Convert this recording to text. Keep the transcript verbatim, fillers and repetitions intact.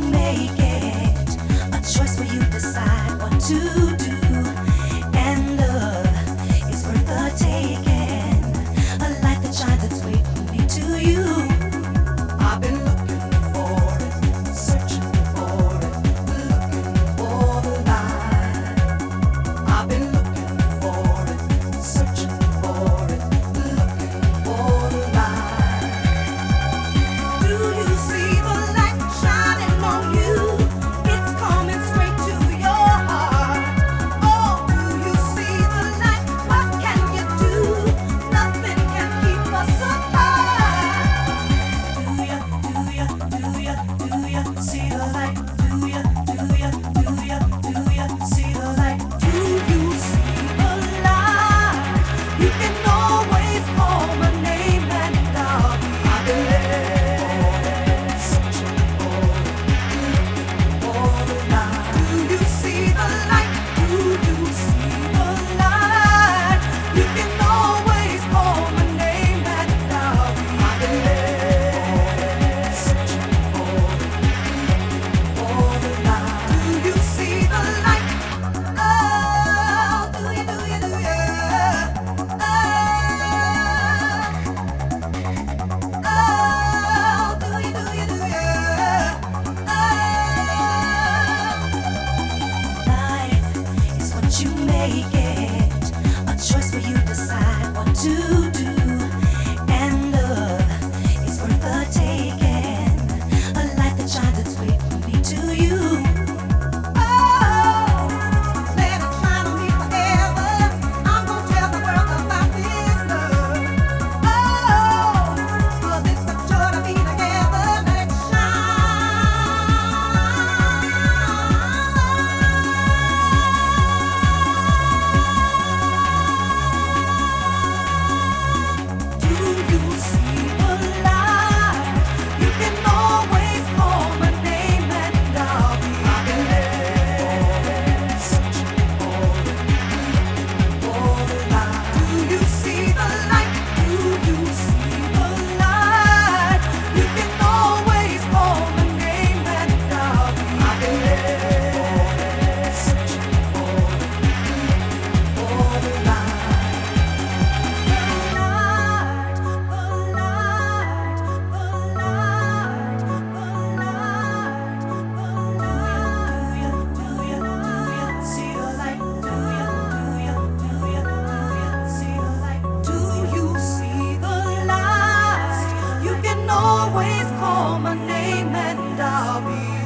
make it a choice where you decide what to do. And love is worth the taking. A light that shines its way from me to you. I've been looking for it, searching for it, looking for the light. I've been looking for it, searching for it, looking for the light. Do you see the light shining on you? It's coming straight to your heart. Oh, do you see the light? What can you do? Nothing can keep us apart. Do ya, do ya, do ya, do ya see the light? Do ya, do ya, do ya, do ya see the light? Do you see the light? You can always call my name and I'll be there. Searching for it, looking for the light. Do you see the light? Do you see the light? You can always call my name and I'll be there. Searching for it, looking for the light. Do you see the light? Oh, do you, do you, do you? Oh, do you, do you, do you? Life is what you make it, a choice where you decide what to do. And love is worth the taking, a light that shines its way from me to you. Oh, let it shine on me forever. I'm gonna tell the world about this love. Oh, 'cause it's a joy to be together. Let it shine. Do you see the light? You can always call my name and I'll be there. Searching for it, looking for the light. Do you see the light? Do you see the light? You can always call my name and I'll be there. Searching for it, looking for the light. The light, the light, the light, the light, the light. Do ya, do ya, do ya see the light? Do ya, do ya, do ya, do ya see the light? Do you see the light? You can always call my name and I'll be